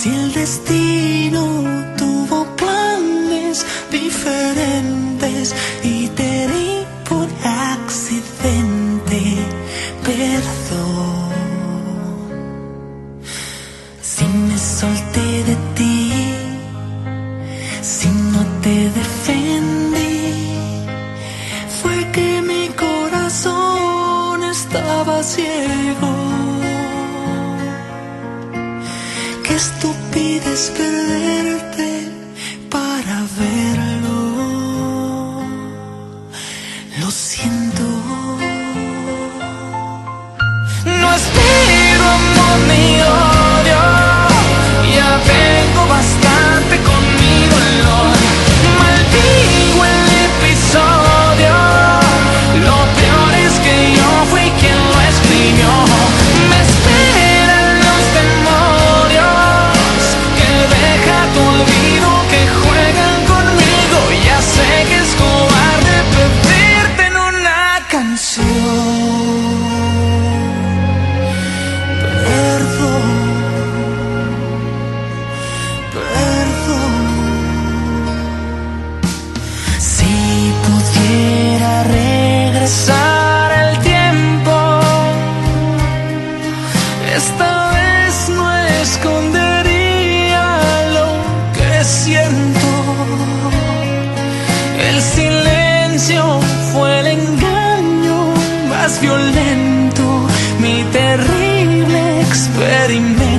Si el destino tuvo planes diferentes y te di por accidente, perdón. Si me solté de ti, si no te defendí, fue que mi corazón estaba ciego. Qué estupidez perderte para verlo. Lo siento. No espero amor ni odio, ya tengo bastante con mi dolor. Maldigo el episodio, lo peor es que yo fui quien lo escribió. Me esperan los demonios que deja tu olvido, que juegan conmigo. Ya sé que es cobarde pedirte en una canción. Si pudiera regresar el tiempo, esta vez no escondería lo que siento. El silencio fue el engaño más violento, mi terrible experimento.